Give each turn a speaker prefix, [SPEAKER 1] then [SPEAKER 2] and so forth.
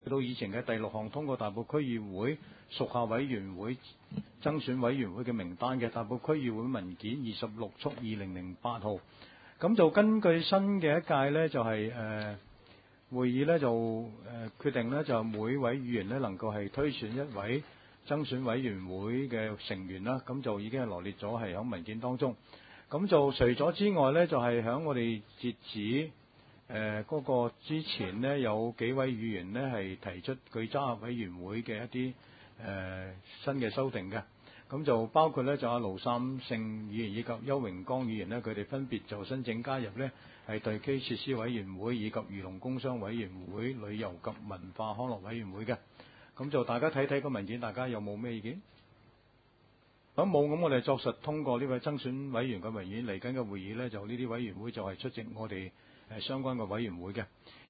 [SPEAKER 1] 到議程嘅第6項，通過大埔區議會屬下委員會增選委員會嘅名單嘅大埔區議會文件26/2008號。咁就根據新嘅一屆呢，就係會議呢，就決定呢，就每位議員呢能夠係推選一位增選委員會嘅成員啦。咁就已經係羅列咗係喺文件當中。咁就除咗之外呢，就係喺我哋截止嗰個之前呢，有幾位議員呢係提出佢揸委員會嘅一啲新嘅修訂嘅。咁就包括呢，就阿盧三勝議員以及邱榮光議員呢，佢哋分別就申請加入呢係地基設施委員會以及漁農工商委員會、旅遊及文化康樂委員會嘅。咁就大家睇睇個文件，大家有冇咩意見？咁冇，咁我哋作實通過呢位增選委員嘅文件。嚟緊嘅會議呢，就呢啲委員會就係出席我哋相關嘅委員會嘅。